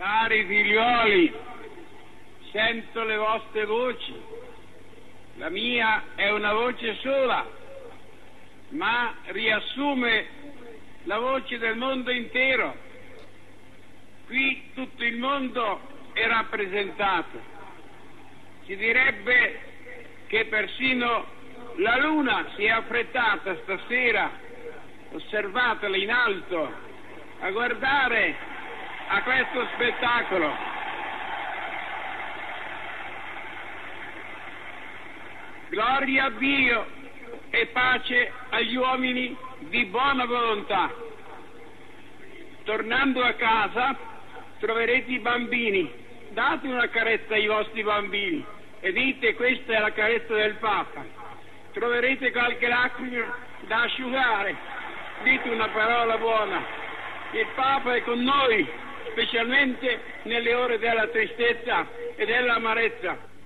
Cari figlioli, sento le vostre voci. La mia è una voce sola, ma riassume la voce del mondo intero. Qui tutto il mondo è rappresentato. Si direbbe che persino la luna si è affrettata stasera, osservatela in alto, a guardare a questo spettacolo. Gloria a Dio e pace agli uomini di buona volontà. Tornando a casa troverete i bambini, date una carezza ai vostri bambini e dite: questa è la carezza del Papa. Troverete qualche lacrima da asciugare, dite una parola buona. Il Papa è con noi, specialmente nelle ore della tristezza e dell'amarezza.